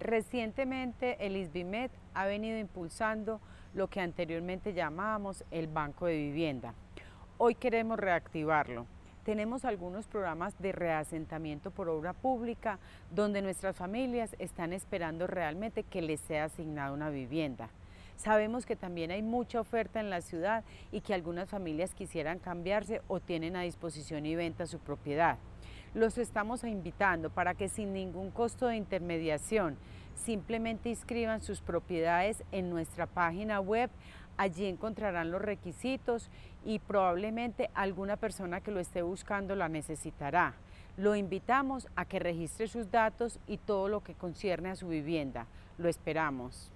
Recientemente el ISVIMED ha venido impulsando lo que anteriormente llamábamos el Banco de Vivienda. Hoy queremos reactivarlo. Tenemos algunos programas de reasentamiento por obra pública donde nuestras familias están esperando realmente que les sea asignada una vivienda. Sabemos que también hay mucha oferta en la ciudad y que algunas familias quisieran cambiarse o tienen a disposición y venta su propiedad. Los estamos invitando para que sin ningún costo de intermediación simplemente inscriban sus propiedades en nuestra página web. Allí encontrarán los requisitos y probablemente alguna persona que lo esté buscando la necesitará. Lo invitamos a que registre sus datos y todo lo que concierne a su vivienda. Lo esperamos.